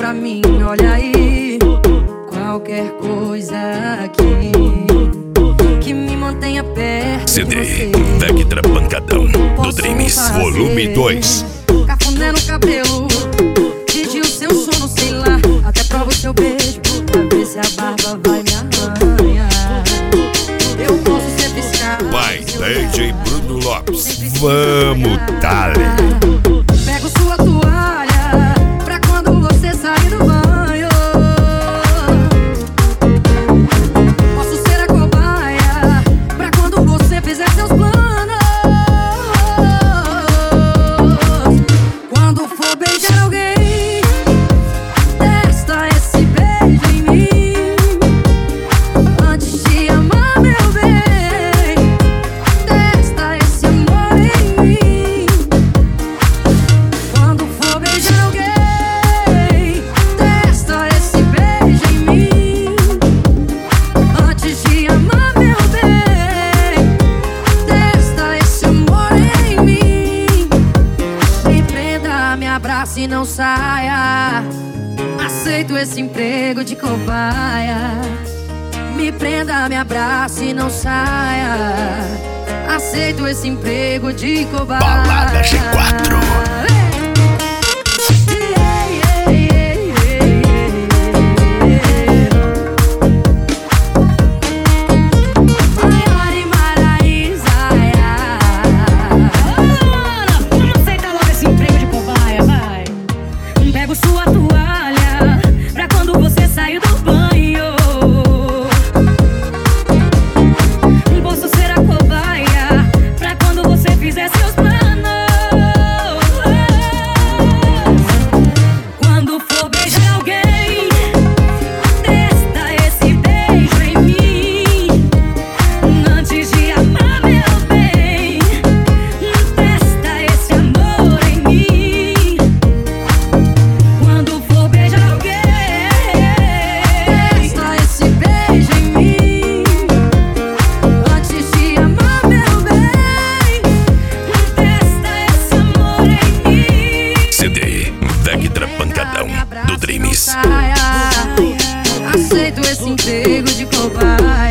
pra mim, olha aí. Qualquer coisa aqui que me mantenha perto CD de você. Vectra Pancadão do Dreams Volume 2. Cafuné no cabelo, pedir o seu sono, sei lá. Até provo o seu beijo, pra ver se a barba vai me arranhar. Eu posso ser fiscal. Pai DJ Bruno Lopes. Vamos, Dale. Pego sua toalha pra quando você sair do banho. Posso ser a cobaia pra quando você fizer seus planos. Quando for beijar alguém, testa esse beijo em mim. Antes de amar, meu bem, testa esse amor em mim. Quando for beijar alguém, testa esse beijo em mim. Antes de amar, meu bem, testa esse amor em mim. Me prenda, me abrace e não saia. Aceito esse emprego de cobaia. Me prenda, me abrace e não saia. Aceito esse emprego de cobaia. Balada G4. Vamos aceitar logo esse emprego de cobaia, vai. Pego sua toalha pra quando você sair do banho. Posso ser a cobaia pra quando você fizer seus planos. Quando for beijar alguém, testa esse beijo em mim. Antes de amar, meu bem, testa esse amor em mim. Quando for beijar alguém, Testa esse beijo em mim. Antes de amar, meu bem, testa esse amor em mim. CD Vectra Pancadão do Dreams. aceito esse emprego de cobaia.